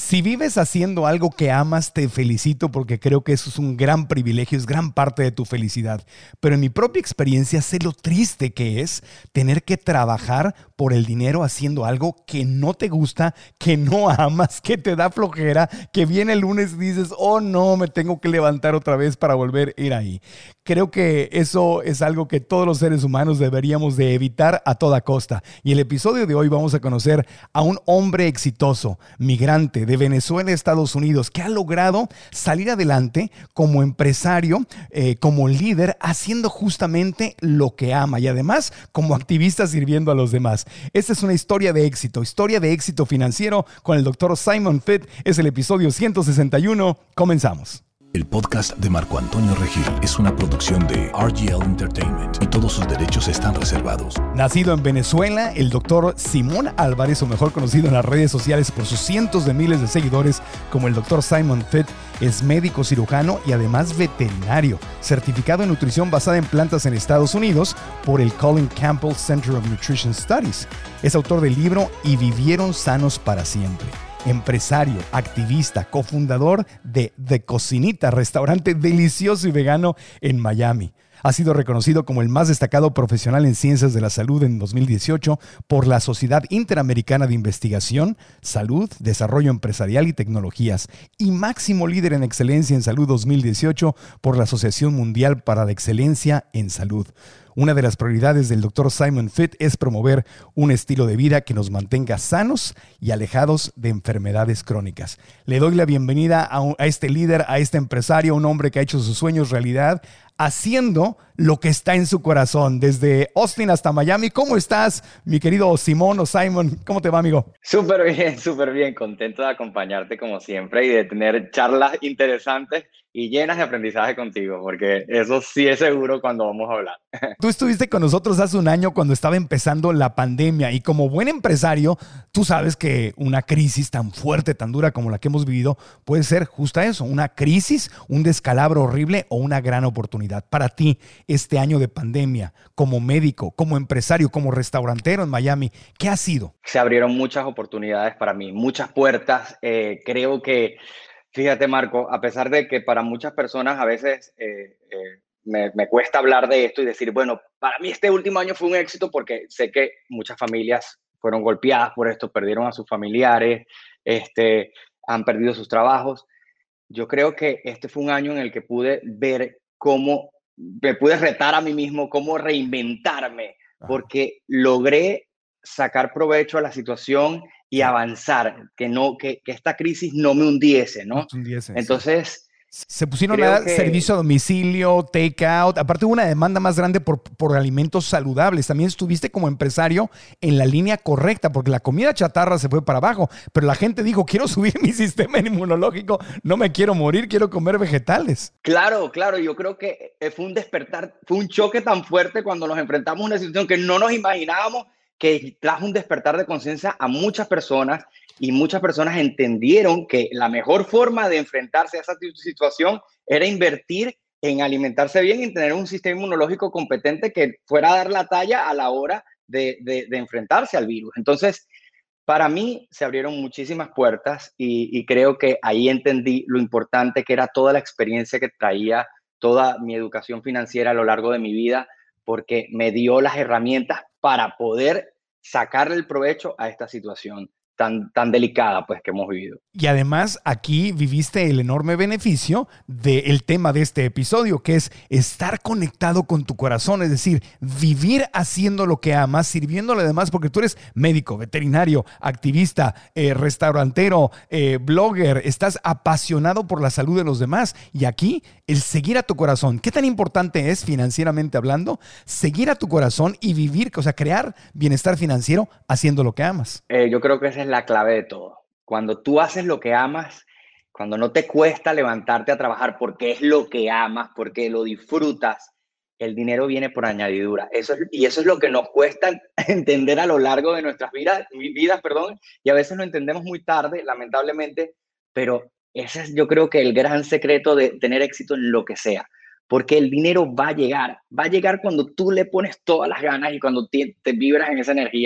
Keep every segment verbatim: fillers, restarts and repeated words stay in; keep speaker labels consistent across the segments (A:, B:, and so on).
A: Si vives haciendo algo que amas, te felicito porque creo que eso es un gran privilegio, es gran parte de tu felicidad. Pero en mi propia experiencia sé lo triste que es tener que trabajar por el dinero haciendo algo que no te gusta, que no amas, que te da flojera, que viene el lunes y dices, oh no, me tengo que levantar otra vez para volver a ir ahí. Creo que eso es algo que todos los seres humanos deberíamos de evitar a toda costa. Y el episodio de hoy vamos a conocer a un hombre exitoso, migrante de Venezuela a Estados Unidos, que ha logrado salir adelante como empresario, eh, como líder, haciendo justamente lo que ama y además como activista sirviendo a los demás. Esta es una historia de éxito, historia de éxito financiero con el doctor Simon Fit. Es el episodio ciento sesenta y uno. Comenzamos.
B: El podcast de Marco Antonio Regil es una producción de R G L Entertainment y todos sus derechos están reservados.
A: Nacido en Venezuela, el doctor Simón Álvarez, o mejor conocido en las redes sociales por sus cientos de miles de seguidores como el doctor Simon Fit, es médico cirujano y además veterinario, certificado en nutrición basada en plantas en Estados Unidos por el Colin Campbell Center of Nutrition Studies. Es autor del libro Y vivieron sanos para siempre. Empresario, activista, cofundador de The Cocinita, restaurante delicioso y vegano en Miami. Ha sido reconocido como el más destacado profesional en ciencias de la salud en dos mil dieciocho por la Sociedad Interamericana de Investigación, Salud, Desarrollo Empresarial y Tecnologías y máximo líder en excelencia en salud dos mil dieciocho por la Asociación Mundial para la Excelencia en Salud. Una de las prioridades del doctor Simon Fit es promover un estilo de vida que nos mantenga sanos y alejados de enfermedades crónicas. Le doy la bienvenida a, un, a este líder, a este empresario, un hombre que ha hecho sus sueños realidad, haciendo lo que está en su corazón, desde Austin hasta Miami. ¿Cómo estás, mi querido Simón o Simon? ¿Cómo te va, amigo?
C: Súper bien, súper bien. Contento de acompañarte como siempre y de tener charlas interesantes y llenas de aprendizaje contigo, porque eso sí es seguro cuando vamos a hablar.
A: Tú estuviste con nosotros hace un año cuando estaba empezando la pandemia y como buen empresario, tú sabes que una crisis tan fuerte, tan dura como la que hemos vivido puede ser justo eso, una crisis, un descalabro horrible o una gran oportunidad. Para ti, este año de pandemia, como médico, como empresario, como restaurantero en Miami, ¿qué ha sido?
C: Se abrieron muchas oportunidades para mí, muchas puertas. Eh, creo que Fíjate, Marco, a pesar de que para muchas personas a veces eh, eh, me, me cuesta hablar de esto y decir, bueno, para mí este último año fue un éxito porque sé que muchas familias fueron golpeadas por esto, perdieron a sus familiares, este, han perdido sus trabajos. Yo creo que este fue un año en el que pude ver cómo, me pude retar a mí mismo, cómo reinventarme, porque logré sacar provecho a la situación y avanzar, que, no, que, que esta crisis no me hundiese, ¿no?
A: No te hundiese,
C: Entonces,
A: sí. Se pusieron a dar
C: que...
A: servicio a domicilio, take-out. Aparte hubo una demanda más grande por, por alimentos saludables. También estuviste como empresario en la línea correcta, porque la comida chatarra se fue para abajo, pero la gente dijo, quiero subir mi sistema inmunológico, no me quiero morir, quiero comer vegetales.
C: Claro, claro. Yo creo que fue un despertar, fue un choque tan fuerte cuando nos enfrentamos a una situación que no nos imaginábamos, que trajo un despertar de conciencia a muchas personas y muchas personas entendieron que la mejor forma de enfrentarse a esa situación era invertir en alimentarse bien y tener un sistema inmunológico competente que fuera a dar la talla a la hora de, de, de enfrentarse al virus. Entonces, para mí se abrieron muchísimas puertas y, y creo que ahí entendí lo importante que era toda la experiencia que traía, toda mi educación financiera a lo largo de mi vida, porque me dio las herramientas para poder sacarle el provecho a esta situación tan, tan delicada pues, que hemos vivido.
A: Y además aquí viviste el enorme beneficio del tema de este episodio, que es estar conectado con tu corazón, es decir, vivir haciendo lo que amas, sirviéndole además, porque tú eres médico, veterinario, activista, eh, restaurantero, eh, blogger, estás apasionado por la salud de los demás. Y aquí el seguir a tu corazón, ¿qué tan importante es financieramente hablando? Seguir a tu corazón y vivir, o sea, crear bienestar financiero haciendo lo que amas.
C: Eh, yo creo que esa es la clave de todo. Cuando tú haces lo que amas, cuando no te cuesta levantarte a trabajar porque es lo que amas, porque lo disfrutas, el dinero viene por añadidura. Eso es, y eso es lo que nos cuesta entender a lo largo de nuestras vidas, vidas, perdón, y a veces lo entendemos muy tarde, lamentablemente, pero ese es, yo creo que el gran secreto de tener éxito en lo que sea. Porque el dinero va a llegar, va a llegar cuando tú le pones todas las ganas y cuando te, te vibras en esa energía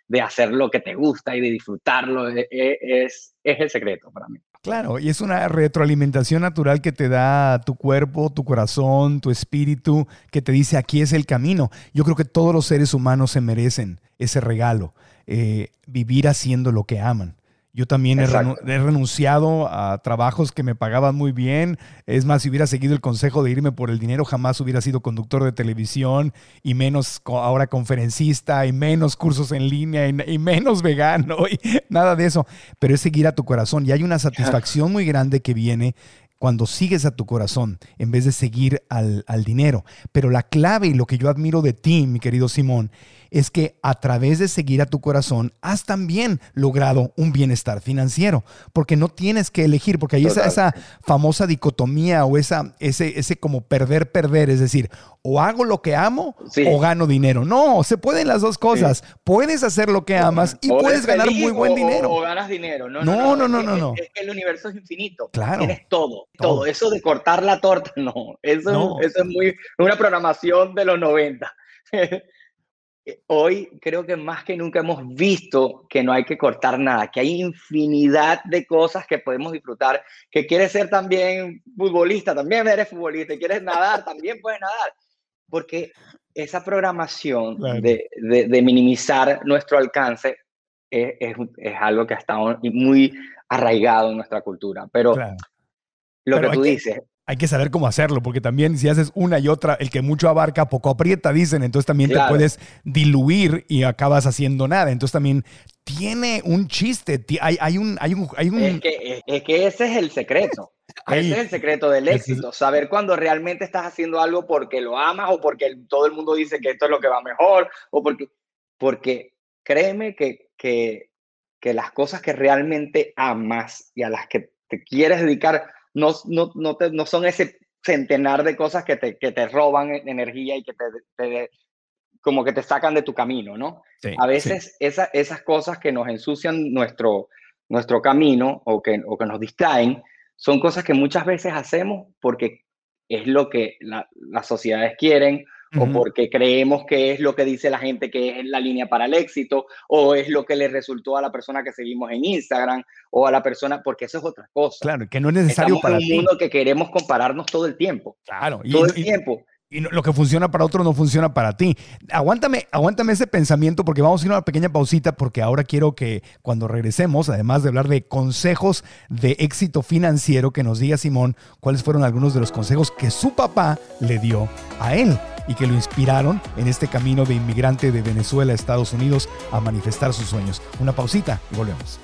C: de hacer lo que te gusta y de disfrutarlo, es, es, es el secreto para mí.
A: Claro, y es una retroalimentación natural que te da tu cuerpo, tu corazón, tu espíritu, que te dice aquí es el camino. Yo creo que todos los seres humanos se merecen ese regalo, eh, vivir haciendo lo que aman. Yo también he, renu- he renunciado a trabajos que me pagaban muy bien. Es más, si hubiera seguido el consejo de irme por el dinero, jamás hubiera sido conductor de televisión y menos co- ahora conferencista y menos cursos en línea y, y menos vegano y nada de eso. Pero es seguir a tu corazón y hay una satisfacción muy grande que viene cuando sigues a tu corazón en vez de seguir al, al dinero. Pero la clave y lo que yo admiro de ti, mi querido Simón, es que a través de seguir a tu corazón has también logrado un bienestar financiero, porque no tienes que elegir, porque hay esa, esa famosa dicotomía o esa, ese, ese como perder, perder, es decir, o hago lo que amo sí. o gano dinero. No, se pueden las dos cosas. Sí. Puedes hacer lo que amas y
C: o
A: puedes ganar muy buen
C: o,
A: dinero.
C: O, o ganas dinero. No,
A: no, no, no. no,
C: es,
A: no, no.
C: Es, es que el universo es infinito.
A: Claro.
C: Tienes todo, todo.
A: todo.
C: Eso de cortar la torta, no. Eso, no. eso es muy una programación de los noventa. Hoy creo que más que nunca hemos visto que no hay que cortar nada, que hay infinidad de cosas que podemos disfrutar, que quieres ser también futbolista, también eres futbolista, quieres nadar, también puedes nadar, porque esa programación claro. de, de, de minimizar nuestro alcance es, es, es algo que ha estado muy arraigado en nuestra cultura, pero
A: claro.
C: lo
A: pero
C: que tú
A: que...
C: dices...
A: Hay que saber cómo hacerlo, porque también si haces una y otra, el que mucho abarca, poco aprieta, dicen. Entonces también claro. te puedes diluir y acabas haciendo nada. Entonces también tiene un chiste. Hay, hay, un, hay, un, hay un...
C: Es que, es que ese es el secreto. Ahí, ese es el secreto del éxito. Es... Saber cuando realmente estás haciendo algo porque lo amas o porque todo el mundo dice que esto es lo que va mejor. O porque, porque créeme que, que, que las cosas que realmente amas y a las que te quieres dedicar... No, no, no, te, no son ese centenar de cosas que te, que te roban energía y que te, te, como que te sacan de tu camino, ¿no? Sí, a veces sí. esa, esas cosas que nos ensucian nuestro, nuestro camino o que, o que nos distraen son cosas que muchas veces hacemos porque es lo que la, las sociedades quieren uh-huh. o porque creemos que es lo que dice la gente que es la línea para el éxito o es lo que le resultó a la persona que seguimos en Instagram o a la persona, porque eso es otra cosa.
A: Claro, que no es necesario
C: Estamos
A: para
C: en un
A: ti.
C: mundo que queremos compararnos todo el tiempo.
A: Claro.
C: Y, todo el
A: y,
C: tiempo.
A: Y no, lo que funciona para otro no funciona para ti. Aguántame, aguántame ese pensamiento porque vamos a ir a una pequeña pausita porque ahora quiero que cuando regresemos, además de hablar de consejos de éxito financiero, que nos diga Simón cuáles fueron algunos de los consejos que su papá le dio a él y que lo inspiraron en este camino de inmigrante de Venezuela a Estados Unidos a manifestar sus sueños. Una pausita y volvemos.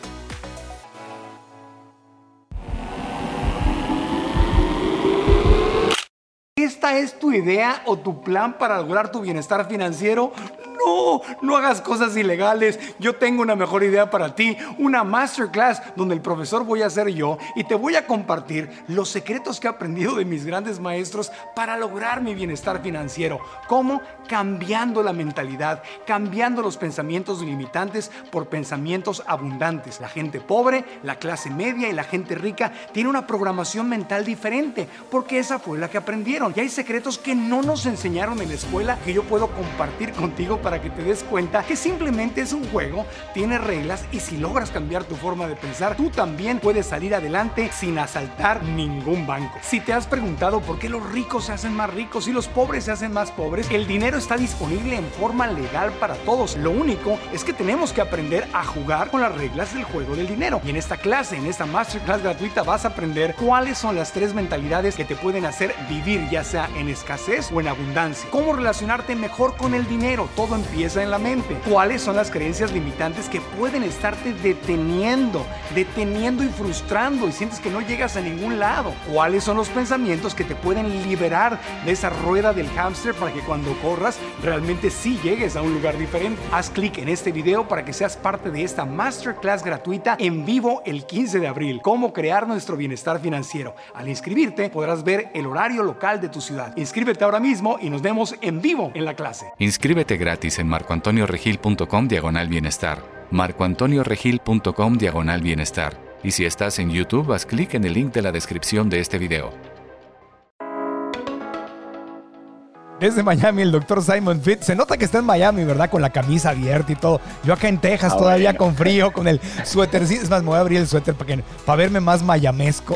A: ¿Esta es tu idea o tu plan para lograr tu bienestar financiero? No, no hagas cosas ilegales. Yo tengo una mejor idea para ti. Una masterclass donde el profesor voy a ser yo y te voy a compartir los secretos que he aprendido de mis grandes maestros para lograr mi bienestar financiero. ¿Cómo? Cambiando la mentalidad, cambiando los pensamientos limitantes por pensamientos abundantes. La gente pobre, la clase media y la gente rica tiene una programación mental diferente porque esa fue la que aprendieron. Y hay secretos que no nos enseñaron en la escuela que yo puedo compartir contigo para que te des cuenta que simplemente es un juego, tiene reglas y si logras cambiar tu forma de pensar, tú también puedes salir adelante sin asaltar ningún banco. Si te has preguntado por qué los ricos se hacen más ricos y los pobres se hacen más pobres, el dinero está disponible en forma legal para todos. Lo único es que tenemos que aprender a jugar con las reglas del juego del dinero. Y en esta clase, en esta masterclass gratuita, vas a aprender cuáles son las tres mentalidades que te pueden hacer vivir, ya sea en escasez o en abundancia. Cómo relacionarte mejor con el dinero. Todo empieza en la mente. ¿Cuáles son las creencias limitantes que pueden estarte deteniendo, deteniendo y frustrando y sientes que no llegas a ningún lado? ¿Cuáles son los pensamientos que te pueden liberar de esa rueda del hámster para que cuando corras realmente sí llegues a un lugar diferente? Haz clic en este video para que seas parte de esta masterclass gratuita en vivo el quince de abril. Cómo crear nuestro bienestar financiero. Al inscribirte podrás ver el horario local de tu ciudad. Inscríbete ahora mismo y nos vemos en vivo en la clase.
D: Inscríbete gratis en marcoantonioregil.com diagonal bienestar. marcoantonioregil.com diagonal bienestar. Y si estás en YouTube, haz clic en el link de la descripción de este video.
A: Desde Miami, el doctor Simon Fit. Se nota que está en Miami, ¿verdad? Con la camisa abierta y todo. Yo acá en Texas, ah, todavía bueno. con frío, con el suéter. Sí, es más, me voy a abrir el suéter para, que, para verme más mayamesco.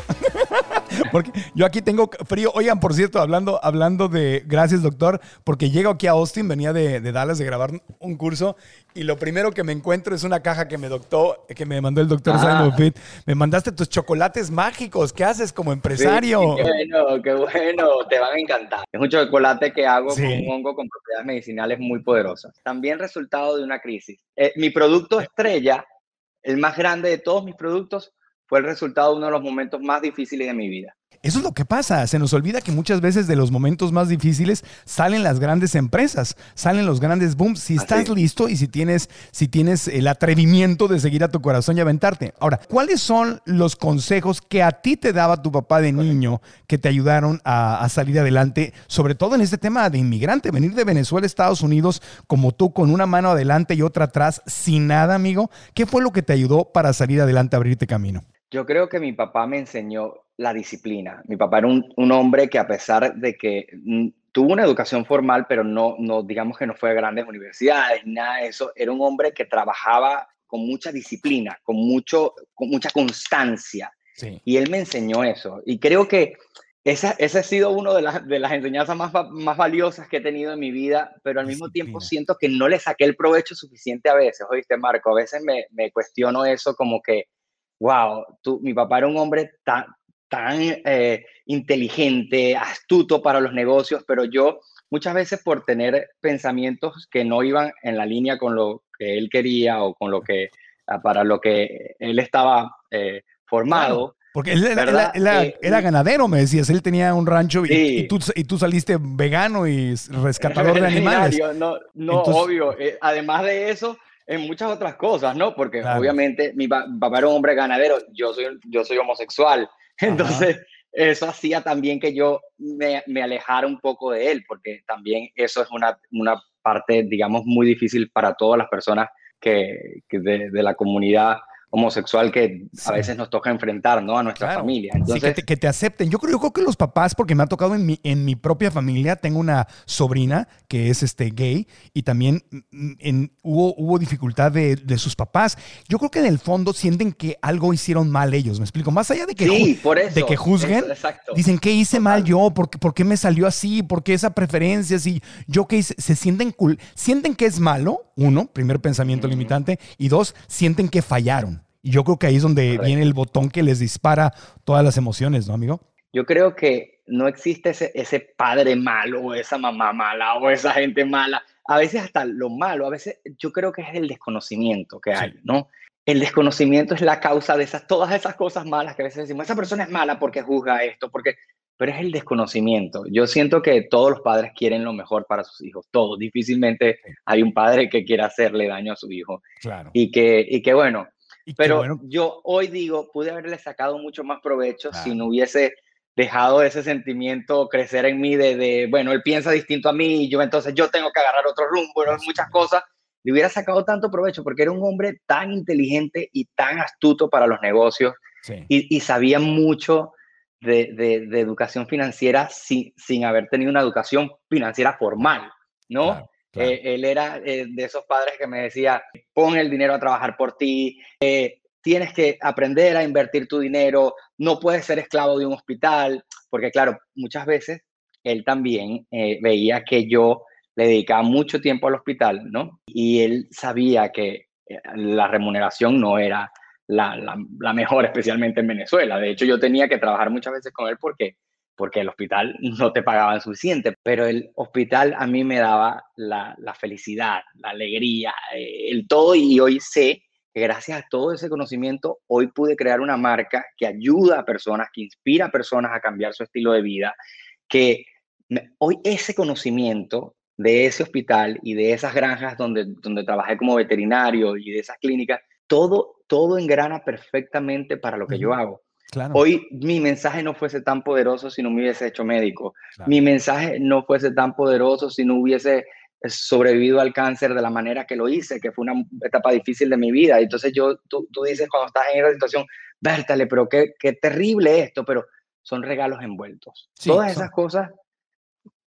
A: Porque yo aquí tengo frío. Oigan, por cierto, hablando, hablando de... Gracias, doctor, porque llego aquí a Austin, venía de, de Dallas de grabar un curso y lo primero que me encuentro es una caja que me, doctó, que me mandó el doctor ah. Simon Fit. Me mandaste tus chocolates mágicos. ¿Qué haces como empresario?
C: Sí, qué bueno, qué bueno. Te van a encantar. Es un chocolate que hago sí. con un hongo con propiedades medicinales muy poderosas. También resultado de una crisis. Eh, mi producto estrella, el más grande de todos mis productos, fue el resultado de uno de los momentos más difíciles de mi vida.
A: Eso es lo que pasa. Se nos olvida que muchas veces de los momentos más difíciles salen las grandes empresas, salen los grandes booms. Si estás Así. listo y si tienes, si tienes el atrevimiento de seguir a tu corazón y aventarte. Ahora, ¿cuáles son los consejos que a ti te daba tu papá de niño que te ayudaron a, a salir adelante? Sobre todo en este tema de inmigrante, venir de Venezuela a Estados Unidos como tú, con una mano adelante y otra atrás, sin nada, amigo. ¿Qué fue lo que te ayudó para salir adelante, abrirte camino?
C: Yo creo que mi papá me enseñó la disciplina. Mi papá era un, un hombre que, a pesar de que mm, tuvo una educación formal, pero no, no, digamos que no fue a grandes universidades, nada de eso, era un hombre que trabajaba con mucha disciplina, con, mucho, con mucha constancia. Sí. Y él me enseñó eso. Y creo que esa, esa ha sido una de, las, de las enseñanzas más, más valiosas que he tenido en mi vida, pero al mismo tiempo siento que no le saqué el provecho suficiente a veces. ¿Oíste, Marco? A veces me, me cuestiono eso como que, wow, tú, mi papá era un hombre tan, tan eh, inteligente, astuto para los negocios, pero yo muchas veces, por tener pensamientos que no iban en la línea con lo que él quería o con lo que, para lo que él estaba eh, formado.
A: Claro, porque él, él, él, él eh, era ganadero, me decías, él tenía un rancho y, sí. y, tú, y tú saliste vegano y rescatador de animales.
C: No, no Entonces, obvio. Eh, además de eso, en muchas otras cosas, ¿no? Porque claro. obviamente mi papá era un hombre ganadero, yo soy, yo soy homosexual. Entonces, Ajá. eso hacía también que yo me, me alejara un poco de él, porque también eso es una, una parte, digamos, muy difícil para todas las personas que, que de, de la comunidad homosexual que sí. a veces nos toca enfrentar, ¿no? A nuestra claro. familia. Entonces,
A: sí, que, te, que te acepten. Yo creo, yo creo que los papás, porque me ha tocado en mi, en mi propia familia, tengo una sobrina que es este, gay y también en, hubo, hubo dificultad de, de sus papás. Yo creo que en el fondo sienten que algo hicieron mal ellos, ¿me explico? Más allá de que,
C: sí, por eso,
A: de que juzguen,
C: eso,
A: dicen, ¿qué hice mal yo? ¿Por qué, ¿Por qué me salió así? ¿Por qué esa preferencia? Si yo qué hice? Se sienten cool, sienten que es malo, uno, primer pensamiento mm. limitante, y dos, sienten que fallaron. Y yo creo que ahí es donde Correcto. viene el botón que les dispara todas las emociones, ¿no, amigo?
C: Yo creo que no existe ese, ese padre malo o esa mamá mala o esa gente mala. A veces hasta lo malo, a veces yo creo que es el desconocimiento que hay, sí. ¿no? El desconocimiento es la causa de esas, todas esas cosas malas que a veces decimos, esa persona es mala porque juzga esto, porque... pero es el desconocimiento. Yo siento que todos los padres quieren lo mejor para sus hijos, todos. Difícilmente hay un padre que quiera hacerle daño a su hijo.
A: Claro.
C: Y que, y que bueno... Pero
A: bueno.
C: yo hoy digo, pude haberle sacado mucho más provecho
A: claro.
C: si no hubiese dejado ese sentimiento crecer en mí de, de, bueno, él piensa distinto a mí y yo entonces yo tengo que agarrar otro rumbo, ¿no? Muchas cosas. Le hubiera sacado tanto provecho porque era un hombre tan inteligente y tan astuto para los negocios sí. y, y sabía mucho de, de, de educación financiera sin, sin haber tenido una educación financiera formal, ¿no? Claro. Claro. Eh, él era eh, de esos padres que me decía, pon el dinero a trabajar por ti, eh, tienes que aprender a invertir tu dinero, no puedes ser esclavo de un hospital, porque claro, muchas veces él también eh, veía que yo le dedicaba mucho tiempo al hospital, ¿no? Y él sabía que la remuneración no era la, la, la mejor, especialmente en Venezuela. De hecho, yo tenía que trabajar muchas veces con él porque... porque el hospital no te pagaban suficiente, pero el hospital a mí me daba la, la felicidad, la alegría, eh, el todo, y hoy sé que gracias a todo ese conocimiento, hoy pude crear una marca que ayuda a personas, que inspira a personas a cambiar su estilo de vida, que me, hoy ese conocimiento de ese hospital y de esas granjas donde, donde trabajé como veterinario y de esas clínicas, todo, todo engrana perfectamente para lo que uh-huh. yo hago.
A: Claro.
C: Hoy mi mensaje no fuese tan poderoso si no me hubiese hecho médico. Claro. Mi mensaje no fuese tan poderoso si no hubiese sobrevivido al cáncer de la manera que lo hice, que fue una etapa difícil de mi vida. Entonces yo, tú, tú dices cuando estás en esa situación, Bértale, pero qué, qué terrible esto, pero son regalos envueltos. Sí, Todas son... esas cosas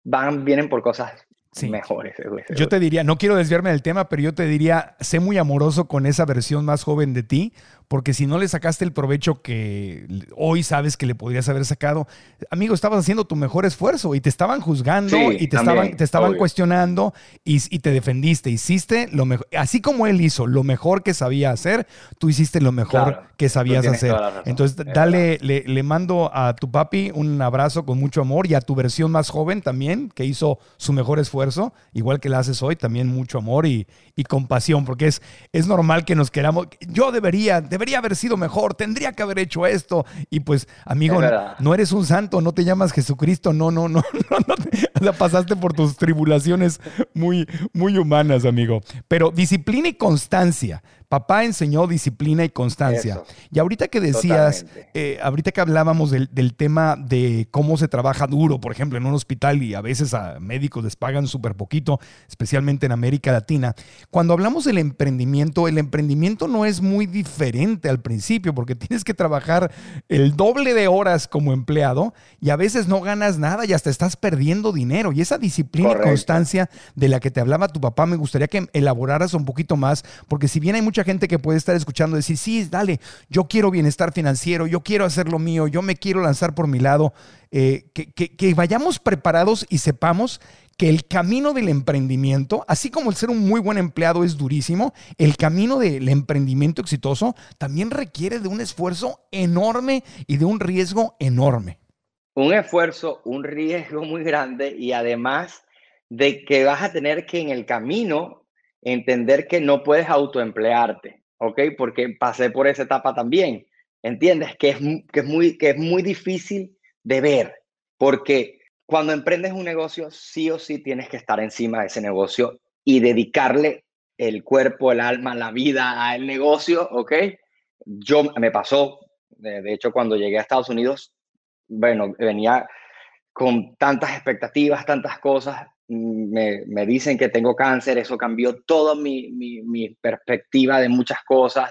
C: van, vienen por cosas
A: Sí.
C: mejores.
A: Yo te diría, no quiero desviarme del tema, pero yo te diría, sé muy amoroso con esa versión más joven de ti, porque si no le sacaste el provecho que hoy sabes que le podrías haber sacado, amigo, estabas haciendo tu mejor esfuerzo y te estaban juzgando
C: Sí,
A: y te
C: también,
A: estaban, te estaban
C: obvio.
A: cuestionando y, y te defendiste. Hiciste lo mejor, así como él hizo lo mejor que sabía hacer, tú hiciste lo mejor
C: Claro,
A: que
C: tú
A: sabías
C: tienes
A: hacer.
C: toda la razón,
A: Entonces,
C: es
A: dale, le, le mando a tu papi un abrazo con mucho amor y a tu versión más joven también, que hizo su mejor esfuerzo, igual que la haces hoy, también mucho amor y, y compasión, porque es, es normal que nos queramos. Yo debería, debería haber sido mejor, tendría que haber hecho esto. Y pues, amigo,
C: Es
A: no,
C: verdad.
A: no eres un santo, no te llamas Jesucristo, no, no, no, no, no te- o sea, pasaste por tus tribulaciones muy, muy humanas, amigo. Pero disciplina y constancia. Papá enseñó disciplina y constancia.
C: Eso,
A: Y ahorita que decías,
C: totalmente.
A: eh, ahorita que hablábamos del, del tema de cómo se trabaja duro, por ejemplo, en un hospital y a veces a médicos les pagan súper poquito, especialmente en América Latina. Cuando hablamos del emprendimiento, el emprendimiento no es muy diferente al principio porque tienes que trabajar el doble de horas como empleado y a veces no ganas nada y hasta estás perdiendo dinero. Y esa disciplina
C: Correcto.
A: y constancia de la que te hablaba tu papá, me gustaría que elaboraras un poquito más, porque si bien hay mucha gente que puede estar escuchando decir, sí, dale, yo quiero bienestar financiero, yo quiero hacer lo mío, yo me quiero lanzar por mi lado, eh, que, que, que vayamos preparados y sepamos que el camino del emprendimiento, así como el ser un muy buen empleado es durísimo, el camino del emprendimiento exitoso también requiere de un esfuerzo enorme y de un riesgo enorme.
C: Un esfuerzo, un riesgo muy grande y además de que vas a tener que en el camino entender que no puedes autoemplearte, ¿ok? Porque pasé por esa etapa también, ¿entiendes? Que es, mu- que es, muy, que es muy difícil de ver, porque cuando emprendes un negocio, sí o sí tienes que estar encima de ese negocio y dedicarle el cuerpo, el alma, la vida al negocio, ¿ok? Yo me pasó, de, de hecho, cuando llegué a Estados Unidos, bueno, venía con tantas expectativas, tantas cosas. Me, me dicen que tengo cáncer, eso cambió toda mi, mi, mi perspectiva de muchas cosas.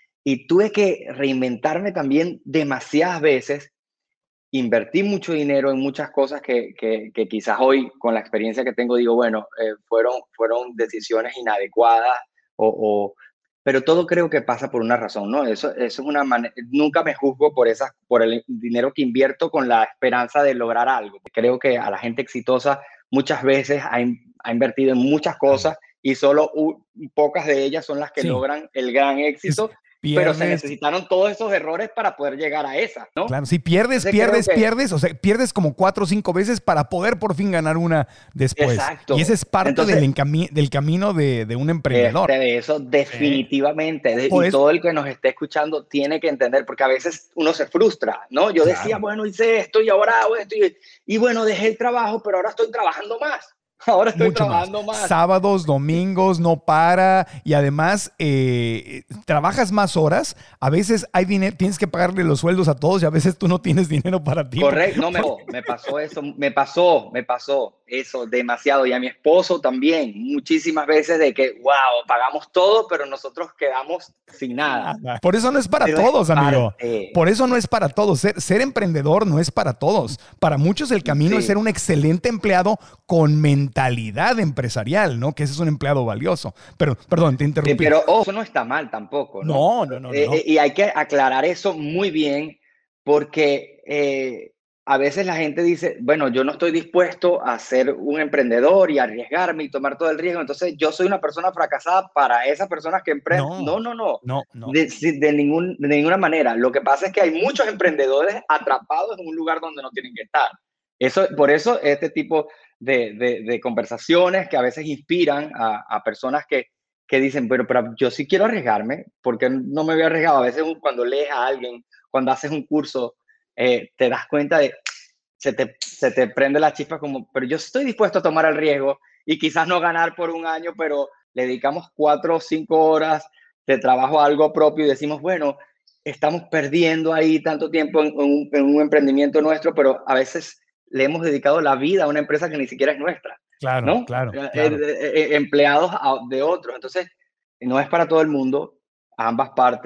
C: Y tuve que reinventarme también demasiadas veces. Invertí mucho dinero en muchas cosas que, que, que quizás hoy, con la experiencia que tengo, digo, bueno, eh, fueron, fueron decisiones inadecuadas o, o, pero todo creo que pasa por una razón, ¿no? Eso, eso es una manera, nunca me juzgo por, esas, por el dinero que invierto con la esperanza de lograr algo. Creo que a la gente exitosa muchas veces ha, ha invertido en muchas cosas y solo uh, pocas de ellas son las que
A: Sí.
C: logran el gran éxito.
A: Es,
C: pero se necesitaron todos esos errores para poder llegar a esa, ¿no?
A: Claro, si pierdes,
C: Entonces,
A: pierdes,
C: que...
A: pierdes, o sea, pierdes como cuatro o cinco veces para poder por fin ganar una después.
C: Exacto.
A: Y ese es parte
C: Entonces,
A: del, encami del camino de, de un emprendedor.
C: Este, de eso definitivamente.
A: ¿Eh?
C: De, y
A: eso...
C: todo el que nos esté escuchando tiene que entender, porque a veces uno se frustra, ¿no? Yo
A: claro.
C: decía, bueno, hice esto y ahora hago esto. Y, y bueno, dejé el trabajo, pero ahora estoy trabajando más. Ahora estoy
A: Mucho
C: trabajando
A: más.
C: más.
A: Sábados, domingos, no para. Y además, eh, trabajas más horas. A veces hay dinero, tienes que pagarle los sueldos a todos y a veces tú no tienes dinero para ti.
C: Correcto. No, me, me pasó eso. Me pasó, me pasó eso demasiado. Y a mi esposo también. Muchísimas veces de que, wow, pagamos todo, pero nosotros quedamos sin nada.
A: Por eso no es para
C: pero
A: todos,
C: es
A: amigo.
C: parte.
A: Por eso no es para todos. Ser, ser emprendedor no es para todos. Para muchos el camino
C: Sí.
A: es ser un excelente empleado con mentalidad empresarial, ¿no? Que ese es un empleado valioso. Pero, perdón, te interrumpí.
C: Sí, pero oh, eso no está mal tampoco, ¿no?
A: No, no, no, no.
C: Eh, y hay que aclarar eso muy bien porque eh, a veces la gente dice, bueno, yo no estoy dispuesto a ser un emprendedor y arriesgarme y tomar todo el riesgo, entonces yo soy una persona fracasada para esas personas que emprenden. No, no, no.
A: No, no.
C: De, de, ningún, de ninguna manera. Lo que pasa es que hay muchos emprendedores atrapados en un lugar donde no tienen que estar. Eso, por eso este tipo de, de, de conversaciones que a veces inspiran a, a personas que, que dicen, pero, pero yo sí quiero arriesgarme, porque no me había arriesgado. A veces cuando lees a alguien, cuando haces un curso, eh, te das cuenta de, se te, se te prende la chispa como, pero yo estoy dispuesto a tomar el riesgo y quizás no ganar por un año, pero le dedicamos cuatro o cinco horas de trabajo a algo propio y decimos, bueno, estamos perdiendo ahí tanto tiempo en, en, un, en un emprendimiento nuestro, pero a veces le hemos dedicado la vida a una empresa que ni siquiera es nuestra.
A: Claro,
C: ¿no?
A: claro.
C: Eh,
A: claro.
C: eh, eh, empleados de otros. Entonces, no es para todo el mundo. Ambas partes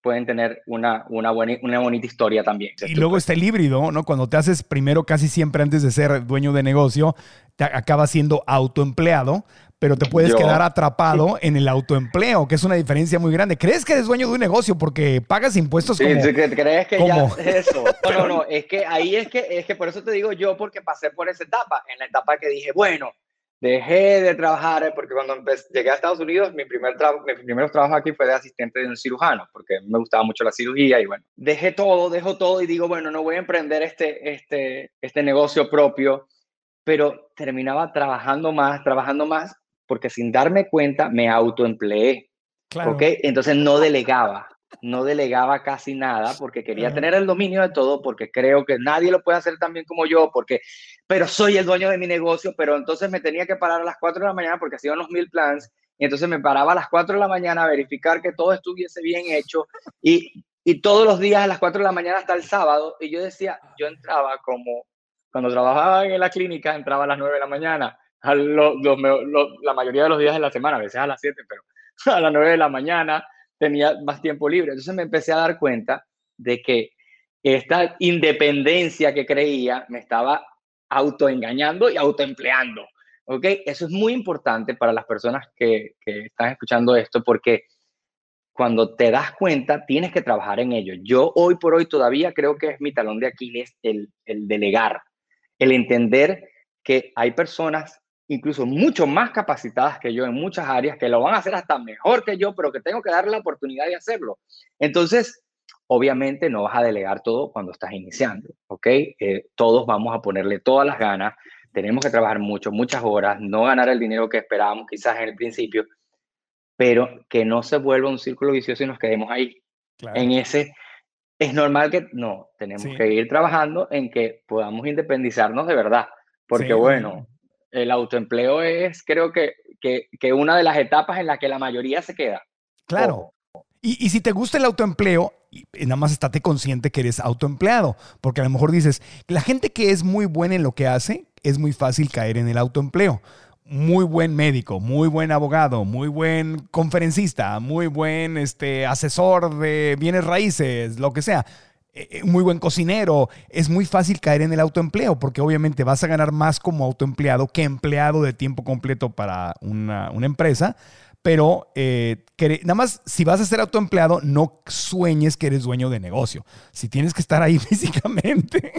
C: pueden tener una, una, buena, una bonita historia también.
A: Y luego está el híbrido, ¿no? Cuando te haces primero, casi siempre antes de ser dueño de negocio, te acabas siendo autoempleado, pero te puedes Yo. quedar atrapado en el autoempleo, que es una diferencia muy grande. ¿Crees que eres dueño de un negocio porque pagas impuestos
C: sí,
A: como...
C: Sí, crees que
A: como...
C: ya es eso. No, no, no, es que ahí es que, es que por eso te digo yo, porque pasé por esa etapa, en la etapa que dije, bueno, dejé de trabajar, porque cuando empecé, llegué a Estados Unidos, mi primer trabajo, mi primer trabajo aquí fue de asistente de un cirujano, porque me gustaba mucho la cirugía y bueno, dejé todo, dejo todo y digo, bueno, no voy a emprender este, este, este negocio propio, pero terminaba trabajando más, trabajando más, porque sin darme cuenta me autoempleé,
A: claro.
C: ¿ok? Entonces no delegaba, no delegaba casi nada, porque quería uh-huh. tener el dominio de todo, porque creo que nadie lo puede hacer tan bien como yo, porque, pero soy el dueño de mi negocio, pero entonces me tenía que parar a las cuatro de la mañana porque hacía unos mil plans, y entonces me paraba a las cuatro de la mañana a verificar que todo estuviese bien hecho, y, y todos los días a las cuatro de la mañana hasta el sábado, y yo decía, yo entraba como, cuando trabajaba en la clínica, entraba a las nueve de la mañana, a lo, lo, lo, la mayoría de los días de la semana, a veces a las siete, pero a las nueve de la mañana tenía más tiempo libre. Entonces me empecé a dar cuenta de que esta independencia que creía me estaba autoengañando y autoempleando. ¿Ok? Eso es muy importante para las personas que, que están escuchando esto, porque cuando te das cuenta, tienes que trabajar en ello. Yo hoy por hoy todavía creo que es mi talón de Aquiles el, el delegar, el entender que hay personas incluso mucho más capacitadas que yo en muchas áreas, que lo van a hacer hasta mejor que yo, pero que tengo que darle la oportunidad de hacerlo. Entonces, obviamente no vas a delegar todo cuando estás iniciando, ¿ok? Eh, todos vamos a ponerle todas las ganas, tenemos que trabajar mucho, muchas horas, no ganar el dinero que esperábamos quizás en el principio, pero que no se vuelva un círculo vicioso y nos quedemos ahí. Claro. En ese, es normal que no, tenemos sí. que ir trabajando en que podamos independizarnos de verdad, porque sí, bueno... el autoempleo es, creo que, que, que una de las etapas en la que la mayoría se queda.
A: Claro. Oh. Y, y si te gusta el autoempleo, nada más estate consciente que eres autoempleado, porque a lo mejor dices, la gente que es muy buena en lo que hace, es muy fácil caer en el autoempleo. Muy buen médico, muy buen abogado, muy buen conferencista, muy buen este, asesor de bienes raíces, lo que sea. Muy buen cocinero, es muy fácil caer en el autoempleo porque obviamente vas a ganar más como autoempleado que empleado de tiempo completo para una, una empresa, pero eh, que, nada más si vas a ser autoempleado no sueñes que eres dueño de negocio. Si tienes que estar ahí físicamente,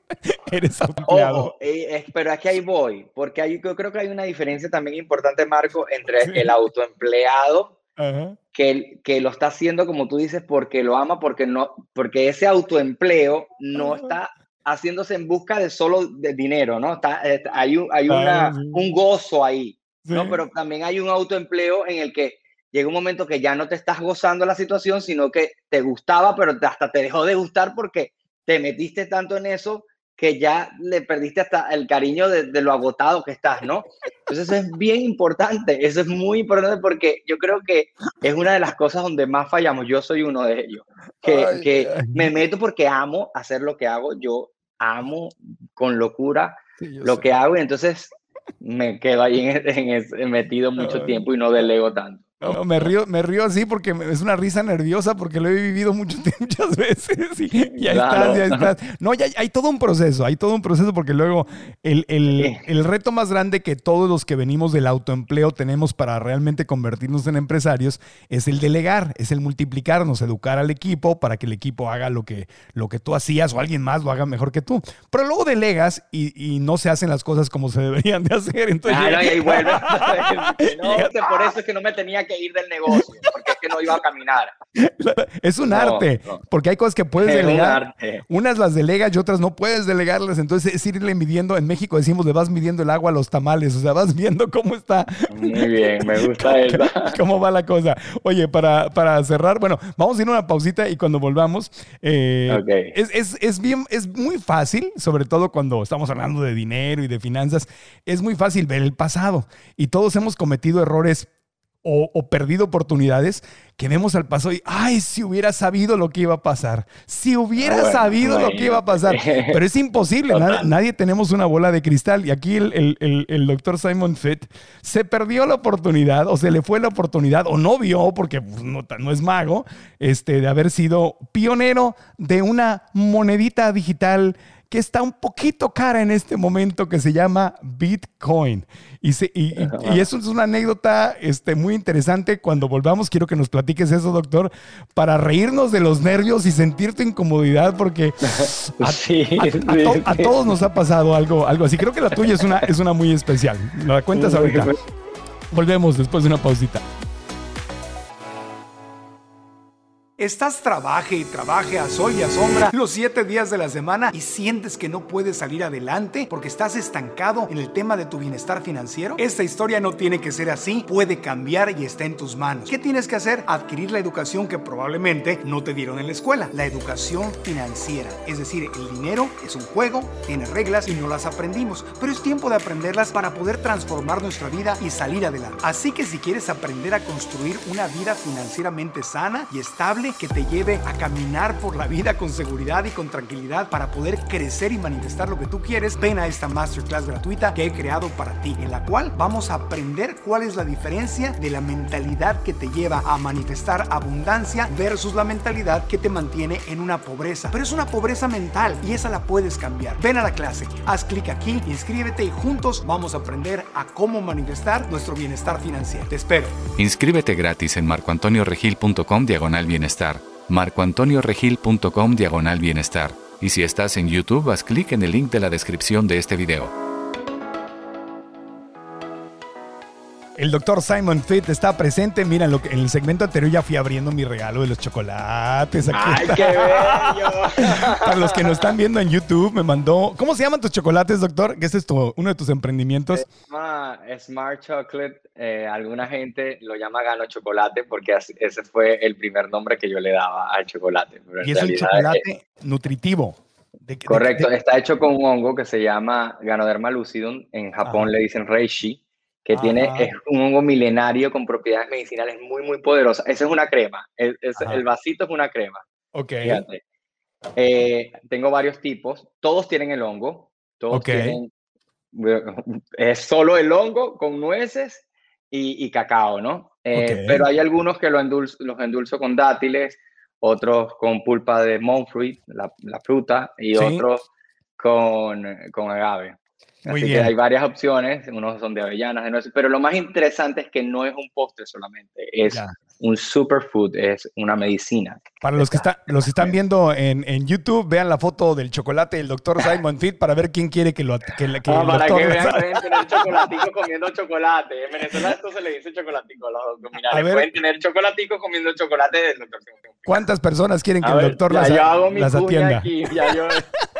A: eres autoempleado.
C: Ojo, eh, pero aquí ahí voy, porque hay, yo creo que hay una diferencia también importante, Marco, entre sí. el autoempleado Uh-huh. Que, que lo está haciendo, como tú dices, porque lo ama, porque, no, porque ese autoempleo no uh-huh. está haciéndose en busca de solo de dinero, ¿no? Está, está, hay un, hay una, uh-huh. un gozo ahí, sí. ¿no? Pero también hay un autoempleo en el que llega un momento que ya no te estás gozando la situación, sino que te gustaba, pero hasta te dejó de gustar porque te metiste tanto en eso que ya le perdiste hasta el cariño de, de lo agotado que estás, ¿no? Entonces eso es bien importante, eso es muy importante porque yo creo que es una de las cosas donde más fallamos, yo soy uno de ellos, que, ay, que ay. me meto porque amo hacer lo que hago, yo amo con locura sí, lo sé. que hago y entonces me quedo ahí en, en ese, metido mucho ay. tiempo y no delego tanto.
A: No, no, me río, me río así porque es una risa nerviosa porque lo he vivido mucho, muchas veces y, y ahí claro. estás, y ahí estás. No, ya hay, hay todo un proceso, hay todo un proceso porque luego el, el, el reto más grande que todos los que venimos del autoempleo tenemos para realmente convertirnos en empresarios es el delegar, es el multiplicarnos, educar al equipo para que el equipo haga lo que, lo que tú hacías o alguien más lo haga mejor que tú. Pero luego delegas y, y no se hacen las cosas como se deberían de hacer. Entonces
C: ah,
A: llega,
C: no, y ahí vuelve. No, por eso es que no me tenía que ir del negocio, porque es que no iba a caminar.
A: Es un arte, no, no. porque hay cosas que puedes es delegar. Un Unas las delegas y otras no puedes delegarlas. Entonces es irle midiendo. En México decimos, le vas midiendo el agua a los tamales. O sea, vas viendo cómo está.
C: Muy bien, me gusta eso.
A: ¿Cómo va la cosa? Oye, para, para cerrar, bueno, vamos a ir a una pausita y cuando volvamos, eh, okay. es, es, es, bien, es muy fácil, sobre todo cuando estamos hablando de dinero y de finanzas, es muy fácil ver el pasado. Y todos hemos cometido errores o, o perdido oportunidades que vemos al paso y, ay, si hubiera sabido lo que iba a pasar, si hubiera
C: Bueno,
A: sabido
C: bueno.
A: lo que iba a pasar, pero es imposible, nadie, nadie tenemos una bola de cristal y aquí el, el, el, el doctor Simon Fett se perdió la oportunidad o se le fue la oportunidad o no vio, porque pues, no, no es mago, este, de haber sido pionero de una monedita digital que está un poquito cara en este momento, que se llama Bitcoin. Y, se, y, y, y eso es una anécdota este, muy interesante. Cuando volvamos, quiero que nos platiques eso, doctor, para reírnos de los nervios y sentir tu incomodidad, porque a,
C: Sí,
A: a- a
C: sí,
A: to-
C: sí.
A: a todos nos ha pasado algo, algo así. Creo que la tuya es una, es una muy especial. ¿Me la cuentas ahorita? Volvemos después de una pausita.
E: Estás trabaje y trabaje a sol y a sombra los siete días de la semana y sientes que no puedes salir adelante porque estás estancado en el tema de tu bienestar financiero. Esta historia no tiene que ser así, puede cambiar y está en tus manos. ¿Qué tienes que hacer? Adquirir la educación que probablemente no te dieron en la escuela, la educación financiera. Es decir, el dinero es un juego, tiene reglas y no las aprendimos, pero es tiempo de aprenderlas para poder transformar nuestra vida y salir adelante. Así que si quieres aprender a construir una vida financieramente sana y estable, que te lleve a caminar por la vida con seguridad y con tranquilidad para poder crecer y manifestar lo que tú quieres, ven a esta masterclass gratuita que he creado para ti, en la cual vamos a aprender cuál es la diferencia de la mentalidad que te lleva a manifestar abundancia versus la mentalidad que te mantiene en una pobreza. Pero es una pobreza mental y esa la puedes cambiar. Ven a la clase, haz clic aquí, inscríbete y juntos vamos a aprender a cómo manifestar nuestro bienestar financiero. Te espero.
D: Inscríbete gratis en marcoantonioregil.com diagonal bienestar. marcoantonioregil.com diagonal bienestar. Y si estás en YouTube, haz clic en el link de la descripción de este video.
A: El doctor Simon Fett está presente. Mira, en, lo que, en el segmento anterior ya fui abriendo mi regalo de los chocolates. Aquí
C: ¡Ay,
A: está.
C: qué bello!
A: Para los que nos están viendo en YouTube, me mandó... ¿Cómo se llaman tus chocolates, doctor? Que este es tu, uno de tus emprendimientos.
C: Se llama Smart Chocolate. Eh, alguna gente lo llama Gano Chocolate porque así- ese fue el primer nombre que yo le daba al chocolate. Pero en
A: Y es un
C: realidad,
A: chocolate
C: eh,
A: nutritivo. De- de-
C: correcto,
A: de-
C: está hecho con un hongo que se llama Ganoderma lucidum. En Japón
A: Ajá.
C: le dicen reishi, que
A: Ajá.
C: tiene, es un hongo milenario con propiedades medicinales muy, muy poderosas. Esa es una crema. El, es-
A: Ajá.
C: el vasito es una crema.
A: Ok.
C: Fíjate. Eh, tengo varios tipos. Todos tienen el hongo. Todos
A: Ok.
C: tienen. Es solo el hongo con nueces y, y cacao, ¿no? Eh,
A: Ok.
C: Pero hay algunos que lo endulzo, los endulzo con dátiles, otros con pulpa de monk fruit, la, la fruta, y
A: Sí.
C: otros con, con agave.
A: Muy
C: Así
A: bien.
C: que hay varias opciones, unos son de avellanas, de nueces, pero lo más interesante es que no es un postre solamente, es
A: Ya.
C: un superfood, es una medicina.
A: Para los que, está, los que están viendo en, en YouTube, vean la foto del chocolate del doctor Simon Fett para ver quién quiere que, lo, que, la- que
C: Ah,
A: el
C: para
A: doctor...
C: que vean, pueden tener chocolatico comiendo chocolate. En Venezuela esto se le dice chocolatico a los
A: A
C: abdominales.
A: ver.
C: Pueden tener chocolatico comiendo chocolate del doctor.
A: ¿Cuántas personas quieren que
C: A
A: el
C: ver,
A: doctor
C: ya
A: las,
C: yo hago mi
A: las
C: cuña
A: atienda?
C: aquí, ya yo...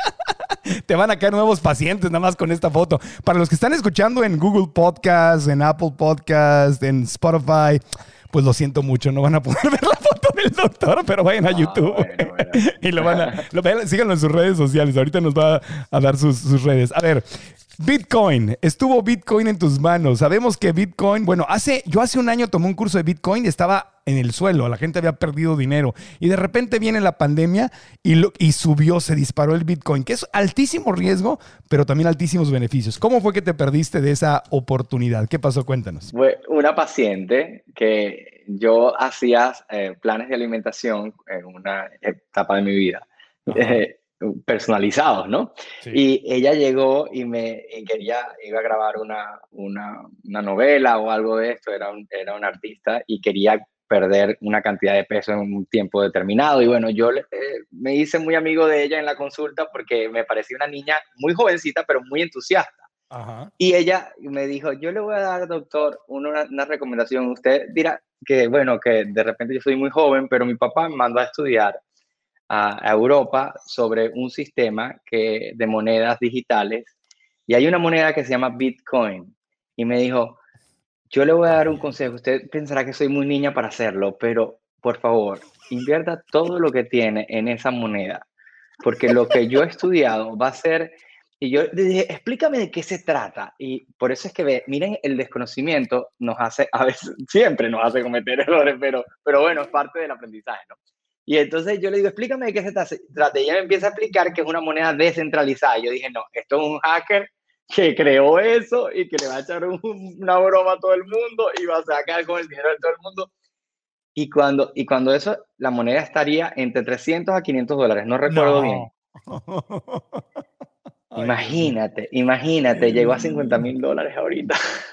A: Te van a caer nuevos pacientes nada más con esta foto. Para los que están escuchando en Google Podcast, en Apple Podcast, en Spotify, pues lo siento mucho, no van a poder ver la foto del doctor, pero vayan a
C: Ah,
A: YouTube
C: bueno, bueno.
A: y lo van a... Lo, vean, síganlo en sus redes sociales, ahorita nos va a dar sus, sus redes. A ver, Bitcoin, estuvo Bitcoin en tus manos. Sabemos que Bitcoin, bueno, hace, yo hace un año tomé un curso de Bitcoin y estaba en el suelo, la gente había perdido dinero y de repente viene la pandemia y, lo, y subió, se disparó el Bitcoin, que es altísimo riesgo, pero también altísimos beneficios. ¿Cómo fue que te perdiste de esa oportunidad? ¿Qué pasó? Cuéntanos.
C: Fue una paciente que yo hacía eh, planes de alimentación en una etapa de mi vida, eh, personalizados, ¿no?
A: Sí.
C: Y ella llegó y me y quería, iba a grabar una, una, una novela o algo de esto, era un, era un artista y quería perder una cantidad de peso en un tiempo determinado. Y bueno, yo eh, me hice muy amigo de ella en la consulta porque me parecía una niña muy jovencita, pero muy entusiasta.
A: Ajá.
C: Y ella me dijo, yo le voy a dar, doctor, una, una recomendación. Usted dirá que, bueno, que de repente yo soy muy joven, pero mi papá me mandó a estudiar a, a Europa sobre un sistema que, de monedas digitales. Y hay una moneda que se llama Bitcoin. Y me dijo, yo le voy a dar un consejo. Usted pensará que soy muy niña para hacerlo, pero por favor, invierta todo lo que tiene en esa moneda. Porque lo que yo he estudiado va a ser Y yo le dije, explícame de qué se trata. Y por eso es que, ve, miren, el desconocimiento nos hace, a veces, siempre nos hace cometer errores, pero, pero bueno, es parte del aprendizaje, ¿no? Y entonces yo le digo, explícame de qué se trata. Y ella me empieza a explicar que es una moneda descentralizada. Y yo dije, no, esto es un hacker que creó eso y que le va a echar un, una broma a todo el mundo y va a sacar con el dinero de todo el mundo. Y cuando, y cuando eso, la moneda estaría entre trescientos a quinientos dólares, no recuerdo
A: No.
C: bien.
A: Ay,
C: Imagínate, imagínate, llegó a cincuenta mil dólares ahorita.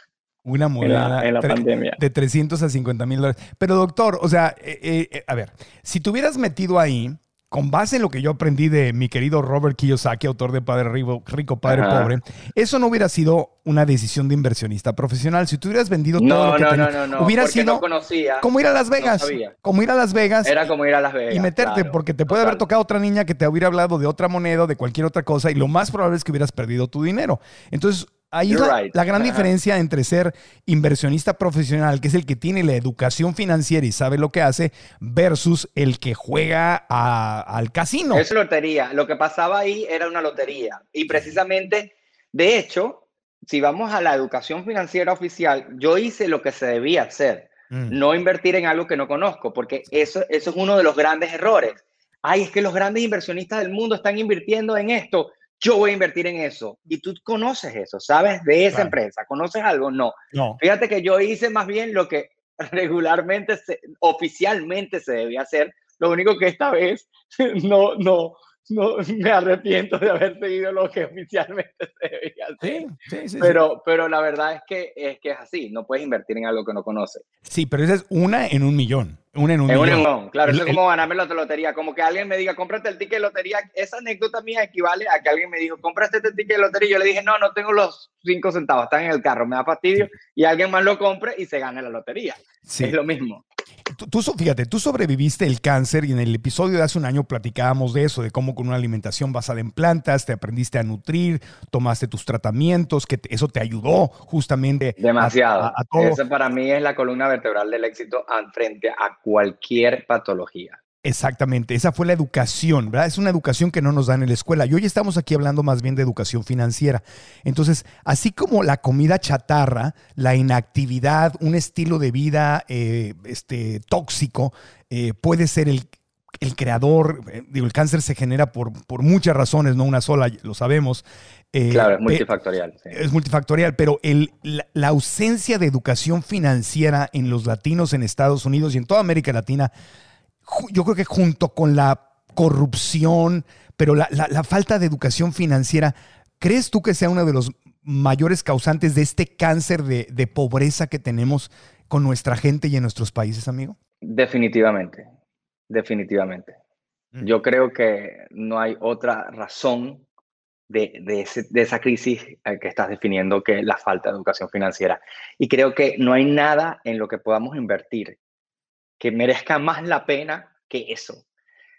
A: Una
C: En la,
A: moneda
C: en la
A: tre-
C: pandemia.
A: de trescientos a cincuenta mil dólares. Pero doctor, o sea, eh, eh, a ver, si te hubieras metido ahí, con base en lo que yo aprendí de mi querido Robert Kiyosaki, autor de Padre Rico, Rico Padre
C: Ajá.
A: Pobre, eso no hubiera sido una decisión de inversionista profesional. Si tú hubieras vendido todo
C: No,
A: lo que
C: no,
A: tenías,
C: no, no, no,
A: hubiera
C: porque
A: sido
C: no conocía,
A: como ir a Las
C: no
A: Vegas,
C: sabía.
A: como ir a Las Vegas
C: Era como ir a Las Vegas.
A: y meterte,
C: claro,
A: porque te puede haber
C: total.
A: tocado otra niña que te hubiera hablado de otra moneda o de cualquier otra cosa, y lo más probable es que hubieras perdido tu dinero. Entonces, ahí es
C: You're
A: la,
C: right.
A: la gran
C: Ajá.
A: diferencia entre ser inversionista profesional, que es el que tiene la educación financiera y sabe lo que hace, versus el que juega a- al casino.
C: Es lotería. Lo que pasaba ahí era una lotería. Y precisamente, de hecho, si vamos a la educación financiera oficial, yo hice lo que se debía hacer.
A: Mm.
C: No invertir en algo que no conozco, porque eso, eso es uno de los grandes errores. Ay, es que los grandes inversionistas del mundo están invirtiendo en esto. Yo voy a invertir en eso. Y tú conoces eso, ¿sabes? De esa
A: Claro.
C: empresa. ¿Conoces algo? No.
A: No.
C: Fíjate que yo hice más bien lo que regularmente, se, oficialmente se debía hacer. Lo único que esta vez no, no, no me arrepiento de haber seguido lo que oficialmente se debía hacer.
A: Sí, sí, sí.
C: Pero, pero la verdad es que, es que es así. No puedes invertir en algo que no conoces.
A: Sí, pero esa es una en un millón. Una en un
C: En un
A: millón.
C: millón, claro,
A: El-
C: eso es
A: el-
C: como ganarme la lotería, como que alguien me diga, cómprate el ticket de lotería. Esa anécdota mía equivale a que alguien me dijo, cómprate este ticket de lotería. Y yo le dije, no, no tengo los cinco centavos, están en el carro, me da fastidio. Y alguien más lo compre y se gane la lotería.
A: Sí.
C: Es lo mismo.
A: Tú, tú so- fíjate, tú sobreviviste el cáncer y en el episodio de hace un año platicábamos de eso, de cómo con una alimentación basada en plantas te aprendiste a nutrir, tomaste tus tratamientos, que te- eso te ayudó justamente a-
C: Demasiado.
A: a, a todo.
C: Esa para mí es la columna vertebral del éxito a- frente a cualquier patología.
A: Exactamente, esa fue la educación, ¿verdad? Es una educación que no nos dan en la escuela. Y hoy estamos aquí hablando más bien de educación financiera. Entonces, así como la comida chatarra, la inactividad, un estilo de vida eh, este, tóxico, eh, puede ser el, el creador, eh, digo, el cáncer se genera por, por muchas razones, no una sola, lo sabemos. Eh,
C: Claro, es
A: pe-
C: multifactorial. Sí.
A: Es multifactorial, pero el, la, la ausencia de educación financiera en los latinos en Estados Unidos y en toda América Latina, ju- yo creo que junto con la corrupción, pero la, la- la falta de educación financiera, ¿crees tú que sea uno de los mayores causantes de este cáncer de, de pobreza que tenemos con nuestra gente y en nuestros países, amigo?
C: Definitivamente, definitivamente.
A: Mm.
C: Yo creo que no hay otra razón de, de, ese- de esa crisis eh, que estás definiendo que la falta de educación financiera. Y creo que no hay nada en lo que podamos invertir que merezca más la pena que eso.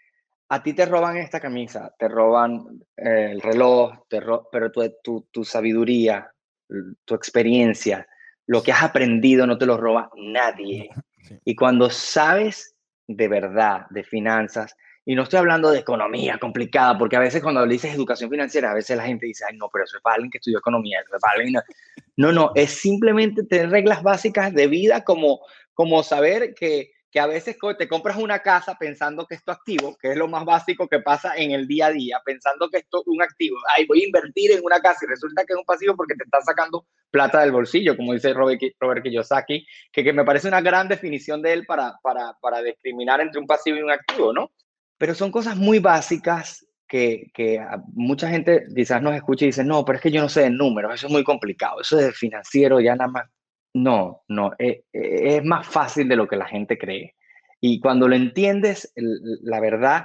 C: A ti te roban esta camisa, te roban eh, el reloj, te ro pero tu, tu, tu sabiduría, tu experiencia, lo que has aprendido no te lo roba nadie.
A: Sí.
C: Y cuando sabes de verdad de finanzas, y no estoy hablando de economía complicada, porque a veces cuando le dices educación financiera, a veces la gente dice, ay, no, pero eso es para alguien que estudió economía, eso es para alguien... No, no, es simplemente tener reglas básicas de vida como, como saber que, que a veces te compras una casa pensando que esto es activo, que es lo más básico que pasa en el día a día, pensando que esto es un activo. Ay, voy a invertir en una casa y resulta que es un pasivo porque te está sacando plata del bolsillo, como dice Robert, Robert Kiyosaki, que, que me parece una gran definición de él para, para, para discriminar entre un pasivo y un activo, ¿no? Pero son cosas muy básicas que, que mucha gente quizás nos escucha y dice, no, pero es que yo no sé de números, eso es muy complicado, eso de financiero ya nada más. No, no, es, es más fácil de lo que la gente cree. Y cuando lo entiendes, la verdad,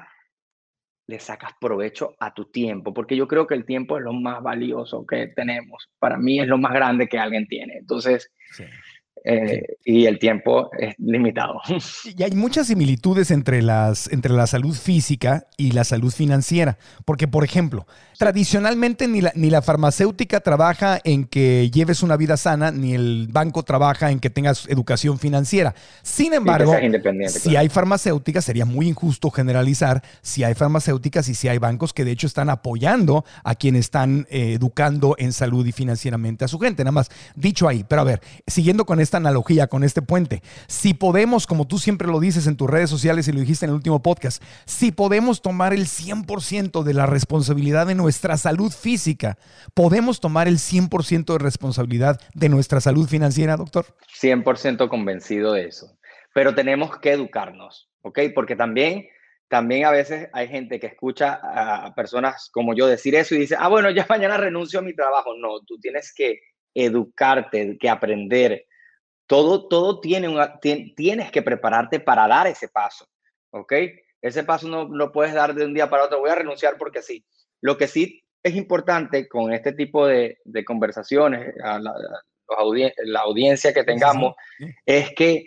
C: le sacas provecho a tu tiempo, porque yo creo que el tiempo es lo más valioso que tenemos. Para mí es lo más grande que alguien tiene. Entonces,
A: Sí.
C: eh, y el tiempo es limitado.
A: Y hay muchas similitudes entre, las, entre la salud física y la salud financiera. Porque, por ejemplo, tradicionalmente ni la, ni la farmacéutica trabaja en que lleves una vida sana, ni el banco trabaja en que tengas educación financiera. Sin embargo, si claro. hay farmacéuticas, sería muy injusto generalizar, si hay farmacéuticas y si hay bancos que de hecho están apoyando a quienes están eh, educando en salud y financieramente a su gente. Nada más dicho ahí. Pero a ver, siguiendo con esta analogía, con este puente, si podemos, como tú siempre lo dices en tus redes sociales y lo dijiste en el último podcast, si podemos tomar el cien por ciento de la responsabilidad de nuestra salud física, ¿podemos tomar el cien por ciento de responsabilidad de nuestra salud financiera, doctor?
C: cien por ciento convencido de eso. Pero tenemos que educarnos, ¿ok? Porque también, también a veces hay gente que escucha a personas como yo decir eso y dice, ah, bueno, ya mañana renuncio a mi trabajo. No, tú tienes que educarte, que aprender. Todo, todo tiene una, tien, tienes que prepararte para dar ese paso, ¿ok? Ese paso no lo puedes dar de un día para otro. Voy a renunciar porque sí. Lo que sí es importante con este tipo de, de conversaciones, a la, a audien la audiencia que tengamos, sí, sí, sí. es que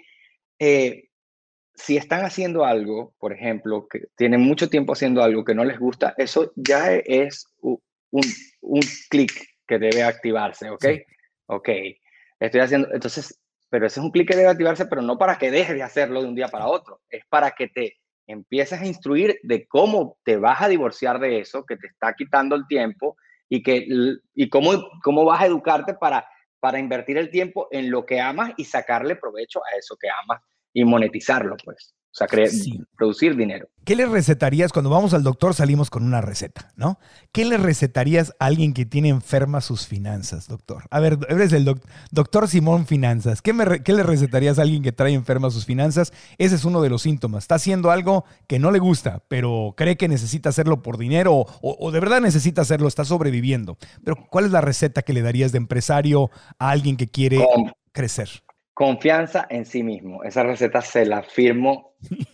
C: eh, si están haciendo algo, por ejemplo, que tienen mucho tiempo haciendo algo que no les gusta, eso ya es un, un, un clic que debe activarse, ¿ok? Sí. Ok, estoy haciendo, entonces, pero ese es un clic que debe activarse, pero no para que dejes de hacerlo de un día para otro, es para que te empieces a instruir de cómo te vas a divorciar de eso, que te está quitando el tiempo, y, que, y cómo, cómo vas a educarte para, para invertir el tiempo en lo que amas y sacarle provecho a eso que amas y monetizarlo, pues. O sea, creer, sí. producir dinero.
A: ¿Qué le recetarías cuando vamos al doctor? Salimos con una receta, ¿no? ¿Qué le recetarías a alguien que tiene enfermas sus finanzas, doctor? A ver, eres el doc, doctor Simón Finanzas. ¿Qué, me, ¿Qué le recetarías a alguien que trae enfermas sus finanzas? Ese es uno de los síntomas. Está haciendo algo que no le gusta, pero cree que necesita hacerlo por dinero o, o de verdad necesita hacerlo, está sobreviviendo. Pero ¿cuál es la receta que le darías de empresario a alguien que quiere Con... crecer?
C: Confianza en sí mismo. Esa receta se la firmo,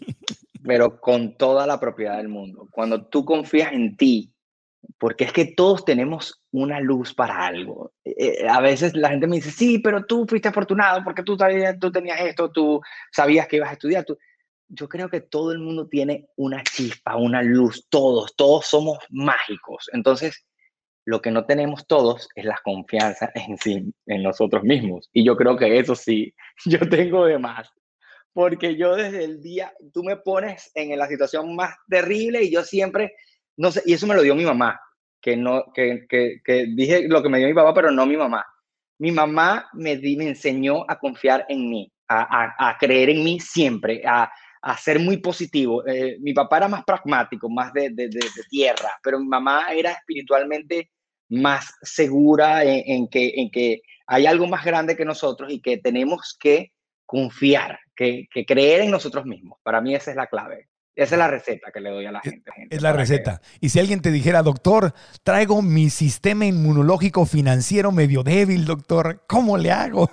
C: pero con toda la propiedad del mundo. Cuando tú confías en ti, porque es que todos tenemos una luz para algo. Eh, a veces la gente me dice, sí, pero tú fuiste afortunado porque tú, sabías, tú tenías esto, tú sabías que ibas a estudiar. Tú... Yo creo que todo el mundo tiene una chispa, una luz, todos, todos somos mágicos. Entonces, lo que no tenemos todos es la confianza en sí, en nosotros mismos. Y yo creo que eso sí, yo tengo de más. Porque yo desde el día, tú me pones en la situación más terrible y yo siempre, no sé, y eso me lo dio mi mamá, que, no, que, que, que dije lo que me dio mi papá, pero no mi mamá. Mi mamá me, di, me enseñó a confiar en mí, a, a, a creer en mí siempre, a, a ser muy positivo. Eh, mi papá era más pragmático, más de, de, de, de tierra, pero mi mamá era espiritualmente más segura en, en, que, en que hay algo más grande que nosotros y que tenemos que confiar, que, que creer en nosotros mismos. Para mí esa es la clave. Esa es la receta que le doy a la gente. gente
A: es la receta. Que... Y si alguien te dijera, doctor, traigo mi sistema inmunológico financiero medio débil, doctor, ¿cómo le hago?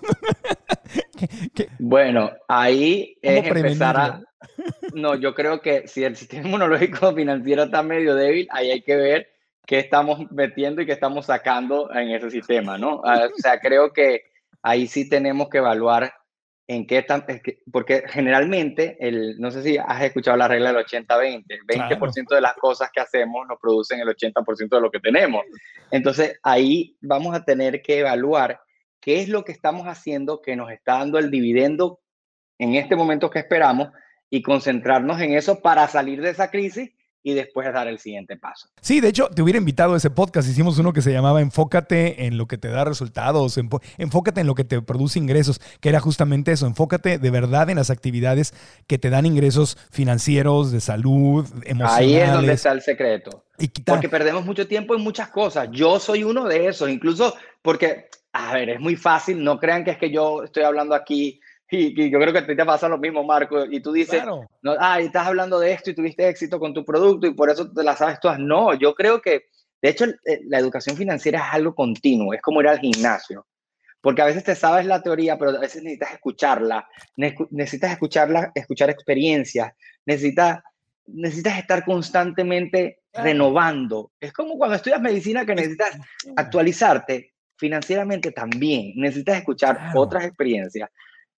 C: ¿Qué, qué? Bueno, ahí es empezar a... No, yo creo que si el sistema inmunológico financiero está medio débil, ahí hay que ver qué estamos metiendo y qué estamos sacando en ese sistema, ¿no? O sea, creo que ahí sí tenemos que evaluar en qué están, porque generalmente, el, no sé si has escuchado la regla del ochenta veinte, el veinte por ciento claro. de las cosas que hacemos nos producen el ochenta por ciento de lo que tenemos. Entonces, ahí vamos a tener que evaluar qué es lo que estamos haciendo que nos está dando el dividendo en este momento que esperamos y concentrarnos en eso para salir de esa crisis y después dar el siguiente paso.
A: Sí, de hecho, te hubiera invitado a ese podcast. Hicimos uno que se llamaba Enfócate en lo que te da resultados, enfócate en lo que te produce ingresos, que era justamente eso, enfócate de verdad en las actividades que te dan ingresos financieros, de salud, emocionales.
C: Ahí es donde está el secreto. Y quitar... Porque perdemos mucho tiempo en muchas cosas. Yo soy uno de esos, incluso porque, a ver, es muy fácil, no crean que es que yo estoy hablando aquí Y, y yo creo que a ti te pasa lo mismo, Marco, y tú dices, claro. no, ah, y estás hablando de esto y tuviste éxito con tu producto y por eso te la sabes todas. No, yo creo que, de hecho, la educación financiera es algo continuo, es como ir al gimnasio, porque a veces te sabes la teoría, pero a veces necesitas escucharla, necesitas escucharla, escuchar experiencias, necesitas, necesitas estar constantemente claro. renovando. Es como cuando estudias medicina que necesitas actualizarte, financieramente también, necesitas escuchar claro. otras experiencias.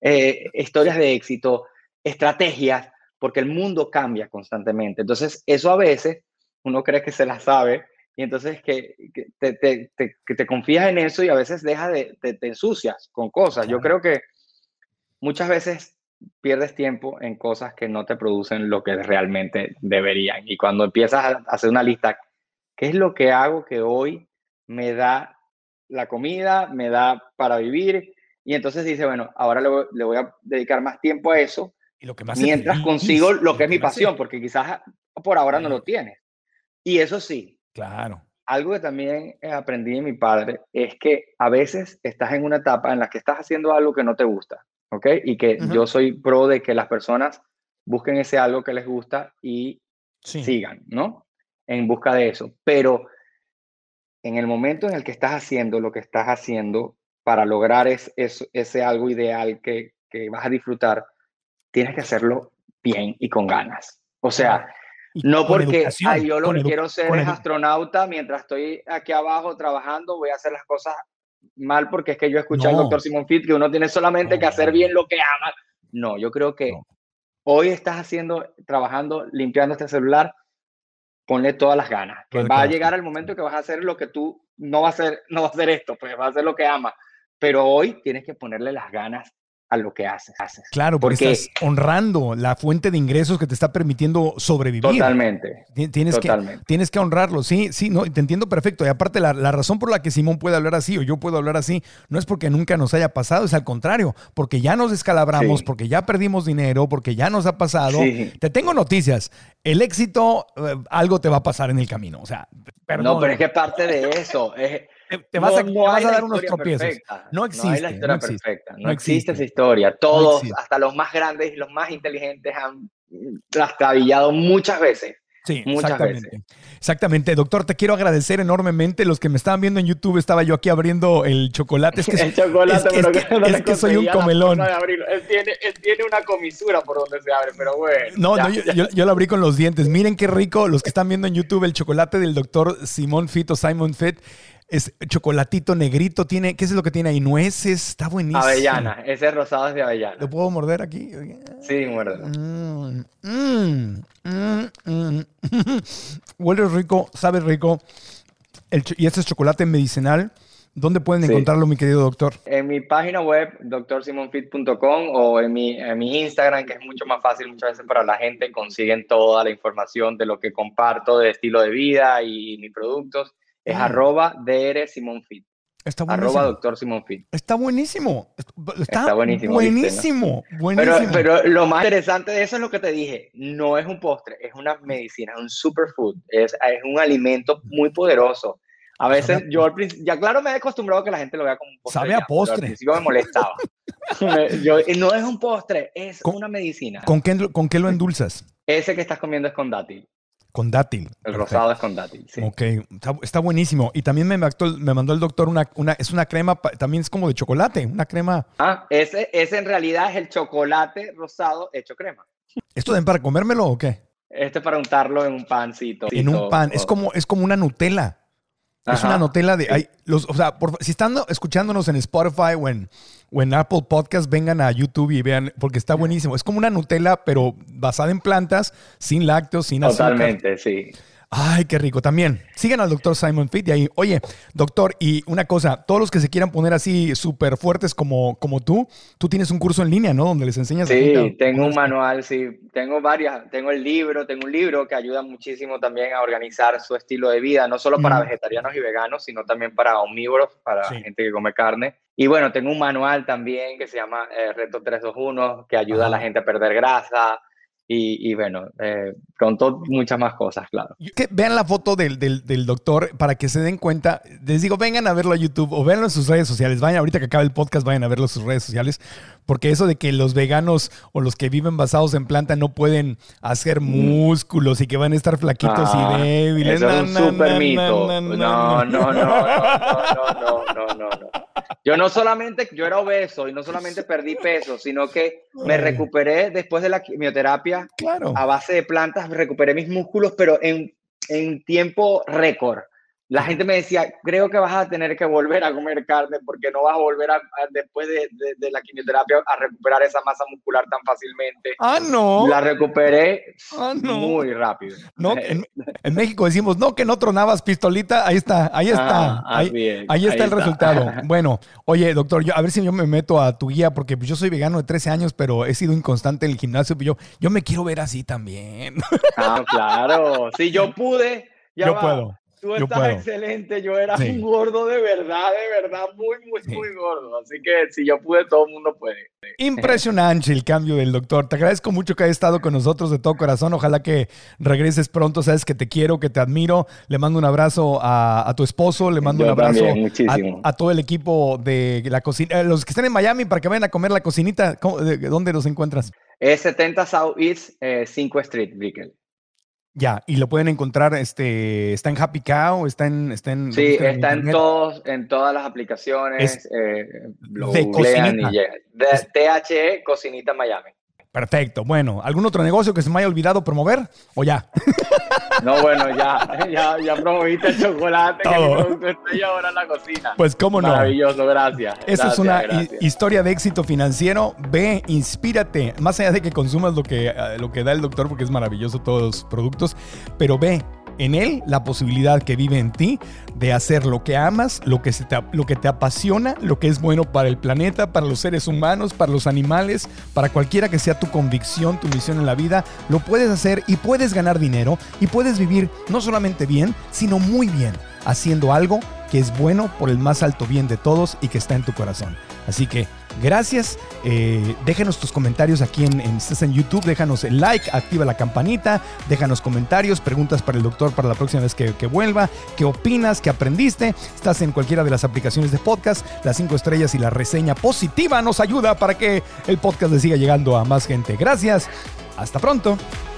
C: eh, historias de éxito, estrategias, porque el mundo cambia constantemente. Entonces, eso a veces uno cree que se la sabe y entonces que, que, te, te, te, que te confías en eso y a veces dejas de, te, te ensucias con cosas. Claro. Yo creo que muchas veces pierdes tiempo en cosas que no te producen lo que realmente deberían. Y cuando empiezas a hacer una lista, ¿qué es lo que hago que hoy me da la comida, me da para vivir? Y entonces dice, bueno, ahora le voy, le voy a dedicar más tiempo a eso, y lo que más mientras feliz, consigo lo que es mi pasión, porque quizás por ahora no lo tienes. Y eso sí,
A: claro.
C: Algo que también aprendí de mi padre es que a veces estás en una etapa en la que estás haciendo algo que no te gusta, ¿ok? Y que uh-huh. yo soy pro de que las personas busquen ese algo que les gusta y sí. sigan, ¿no? En busca de eso. Pero en el momento en el que estás haciendo lo que estás haciendo para lograr es, es, ese algo ideal que, que vas a disfrutar, tienes que hacerlo bien y con ganas. O sea, no porque ay, yo lo que quiero ser es astronauta, mientras estoy aquí abajo trabajando, voy a hacer las cosas mal porque es que yo escuché no. al doctor Simon Fit que uno tiene solamente no, que hacer bien lo que ama. No, yo creo que no. hoy estás haciendo, trabajando, limpiando este celular, ponle todas las ganas. Que va a llegar el momento que vas a hacer lo que tú no va a hacer, no va a hacer esto, pues vas a hacer lo que amas. Pero hoy tienes que ponerle las ganas a lo que haces. haces.
A: Claro, porque, porque estás honrando la fuente de ingresos que te está permitiendo sobrevivir.
C: Totalmente.
A: Tienes,
C: totalmente.
A: Que, tienes que honrarlo, sí, sí, no, te entiendo perfecto. Y aparte, la, la razón por la que Simón puede hablar así o yo puedo hablar así no es porque nunca nos haya pasado, es al contrario, porque ya nos descalabramos, sí. porque ya perdimos dinero, porque ya nos ha pasado. Sí. Te tengo noticias. El éxito, eh, algo te va a pasar en el camino. O sea, perdón.
C: No, pero es que parte de eso es...
A: Te, te vas, no, a, te no vas a dar unos tropiezos.
C: Perfecta.
A: No existe.
C: No hay la historia
A: no existe,
C: perfecta. No,
A: no
C: existe,
A: existe
C: esa historia. Todos,
A: no
C: hasta los más grandes y los más inteligentes, han trastabillado muchas veces.
A: Sí,
C: muchas
A: exactamente.
C: veces.
A: Exactamente. Doctor, te quiero agradecer enormemente. Los que me estaban viendo en YouTube, estaba yo aquí abriendo el chocolate. Es que,
C: el chocolate,
A: es,
C: pero
A: es
C: que, no
A: es que soy un comelón.
C: Él tiene, él tiene una comisura por donde se abre, pero bueno.
A: No,
C: ya,
A: no yo, yo, yo lo abrí con los dientes. Miren qué rico. Los que están viendo en YouTube, el chocolate del doctor Simon Fit o Simon Fit. Es chocolatito negrito, tiene, ¿qué es lo que tiene ahí? Nueces, está buenísimo.
C: Avellana, ese rosado es de avellana.
A: ¿Lo puedo morder aquí?
C: Sí, muérdelo.
A: Mm, mm, mm, mm. Huele rico, sabe rico. El, y este es chocolate medicinal. ¿Dónde pueden sí. encontrarlo, mi querido doctor?
C: En mi página web, doctor simon fit punto com, o en mi, en mi Instagram, que es mucho más fácil muchas veces para la gente. Consiguen toda la información de lo que comparto, de estilo de vida y, y mis productos. Es mm. arroba dr Simon Fit.
A: Está buenísimo.
C: Arroba doctor Simon Fit.
A: Está buenísimo. Está,
C: Está buenísimo.
A: Buenísimo.
C: ¿Viste, no?
A: buenísimo.
C: Pero, pero lo más interesante de eso es lo que te dije. No es un postre, es una medicina, es un superfood. Es, es un alimento muy poderoso. A veces sabe yo al principio, ya claro me he acostumbrado a que la gente lo vea como un postre.
A: Sabe a postre.
C: Al principio me molestaba. yo, no es un postre, es
A: ¿Con,
C: una medicina.
A: ¿con qué, ¿Con qué lo endulzas?
C: Ese que estás comiendo es con dátil.
A: Con dátil.
C: El
A: Perfecto.
C: rosado es con dátil, sí.
A: Ok, está, está buenísimo. Y también me, me mandó el doctor una, una, es una crema, también es como de chocolate, una crema.
C: Ah, ese, ese en realidad es el chocolate rosado hecho crema.
A: ¿Esto es para comérmelo o qué?
C: Este es para untarlo en un pancito.
A: En un pan, o... es como, es como una Nutella. Ajá. Es una Nutella de... Hay, los, o sea, por, si están escuchándonos en Spotify o en, o en Apple Podcast, vengan a YouTube y vean, porque está buenísimo. Es como una Nutella, pero basada en plantas, sin lácteos, sin azúcar.
C: Totalmente, sí.
A: Ay, qué rico. También sigan al doctor Simon Fit y ahí, oye, doctor, y una cosa, todos los que se quieran poner así súper fuertes como, como tú, tú tienes un curso en línea, ¿no? Donde les enseñas
C: sí,
A: a gente.
C: Sí, tengo un manual, sí. Tengo varias, tengo el libro, tengo un libro que ayuda muchísimo también a organizar su estilo de vida, no solo para mm. vegetarianos y veganos, sino también para omnívoros, para sí. gente que come carne. Y bueno, tengo un manual también que se llama eh, Reto tres dos uno, que ayuda ah. a la gente a perder grasa. Y, y bueno, eh, pronto muchas más cosas, claro.
A: Que vean la foto del, del, del doctor para que se den cuenta. Les digo, vengan a verlo a YouTube o véanlo en sus redes sociales. Vayan, ahorita que acabe el podcast, vayan a verlo en sus redes sociales. Porque eso de que los veganos o los que viven basados en planta no pueden hacer músculos y que van a estar flaquitos ah, y débiles.
C: Eso es un súper mito. No, no, no, no, no, no, no, no, no. Yo no solamente, yo era obeso y no solamente perdí peso, sino que me recuperé después de la quimioterapia.
A: Claro.
C: A base de plantas, recuperé mis músculos, pero en, en tiempo récord. La gente me decía, creo que vas a tener que volver a comer carne porque no vas a volver a, a después de, de, de la quimioterapia a recuperar esa masa muscular tan fácilmente.
A: Ah, no.
C: La recuperé
A: ah, no.
C: muy rápido.
A: No, en, en México decimos, no, que no tronabas pistolita. Ahí está, ahí está.
C: Ah,
A: ahí,
C: bien,
A: ahí está
C: ahí
A: el
C: está.
A: resultado. Bueno, oye, doctor, yo, a ver si yo me meto a tu guía porque yo soy vegano de trece años, pero he sido inconstante en el gimnasio. Yo, yo me quiero ver así también.
C: Ah, claro. Si yo pude, ya
A: yo
C: va.
A: puedo.
C: Tú
A: Yo
C: estás
A: puedo.
C: excelente, yo era
A: Sí.
C: un gordo de verdad, de verdad, muy, muy,
A: Sí.
C: muy gordo. Así que si yo pude, todo el mundo puede.
A: Impresionante el cambio del doctor. Te agradezco mucho que hayas estado con nosotros de todo corazón. Ojalá que regreses pronto. Sabes que te quiero, que te admiro. Le mando un abrazo a, a tu esposo. Le mando
C: Yo
A: un abrazo
C: también, muchísimo.
A: a, a todo el equipo de la cocina. Eh, los que estén en Miami para que vayan a comer la cocinita. ¿Cómo, de, ¿Dónde los encuentras?
C: Es setenta Southeast eh, cinco Street, Brickell.
A: Ya, y lo pueden encontrar, este, está en Happy Cow, está en... Está en
C: Sí,
A: en
C: está en,
A: internet.
C: todos, en todas las aplicaciones.
A: Es
C: eh, lo
A: de
C: googlean
A: cocinita.
C: y llegan. De T H E Cocinita Miami.
A: Perfecto. Bueno, ¿algún otro negocio que se me haya olvidado promover? ¿O ya?
C: No, bueno, ya, ya, ya promoviste el chocolate,
A: Todo.
C: que mi producto estrella ahora en la cocina.
A: Pues cómo no.
C: Maravilloso, gracias.
A: Esa
C: Gracias,
A: es una
C: gracias.
A: hi- historia de éxito financiero. Ve, inspírate. Más allá de que consumas lo que, eh, lo que da el doctor, porque es maravilloso todos los productos, pero ve en él la posibilidad que vive en ti de hacer lo que amas, lo que, se te, lo que te apasiona, lo que es bueno para el planeta, para los seres humanos, para los animales, para cualquiera que sea tu convicción, tu misión en la vida. Lo puedes hacer y puedes ganar dinero y puedes vivir no solamente bien, sino muy bien, haciendo algo que es bueno por el más alto bien de todos y que está en tu corazón. Así que gracias, eh, déjanos tus comentarios aquí en, en, estás en YouTube, déjanos el like, activa la campanita, déjanos comentarios, preguntas para el doctor para la próxima vez que, que vuelva, qué opinas, qué aprendiste. Estás en cualquiera de las aplicaciones de podcast, las cinco estrellas y la reseña positiva nos ayuda para que el podcast le siga llegando a más gente. Gracias, hasta pronto.